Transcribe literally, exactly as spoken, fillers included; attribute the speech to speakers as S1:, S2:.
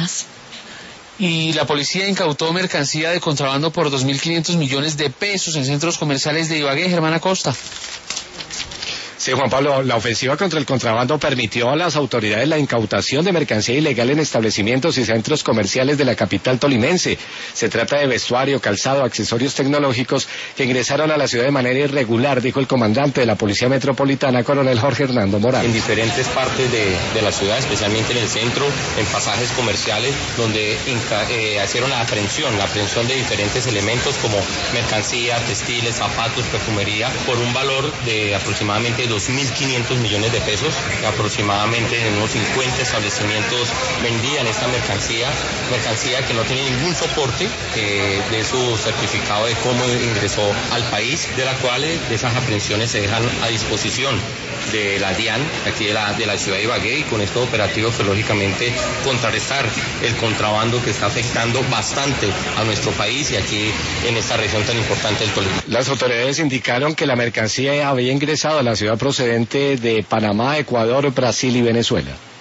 S1: más.
S2: Y la policía incautó mercancía de contrabando por dos mil quinientos millones de pesos en centros comerciales de Ibagué. Germán Acosta.
S3: Sí, Juan Pablo, la ofensiva contra el contrabando permitió a las autoridades la incautación de mercancía ilegal en establecimientos y centros comerciales de la capital tolimense. Se trata de vestuario, calzado, accesorios tecnológicos que ingresaron a la ciudad de manera irregular, dijo el comandante de la Policía Metropolitana, coronel Jorge Hernando Morales.
S4: En diferentes partes de, de la ciudad, especialmente en el centro, en pasajes comerciales, donde inca, eh, hicieron la aprehensión, la aprehensión de diferentes elementos como mercancía, textiles, zapatos, perfumería, por un valor de aproximadamente dos mil quinientos millones de pesos. Aproximadamente en unos cincuenta establecimientos vendían esta mercancía, mercancía que no tiene ningún soporte eh, de su certificado de cómo ingresó al país, de la cual eh, esas aprehensiones se dejan a disposición de la DIAN, aquí de la, de la ciudad de Ibagué, y con estos operativos, pues, lógicamente, contrarrestar el contrabando que está afectando bastante a nuestro país y aquí en esta región tan importante del Tolima.
S3: Las autoridades indicaron que la mercancía había ingresado a la ciudad procedente de Panamá, Ecuador, Brasil y Venezuela.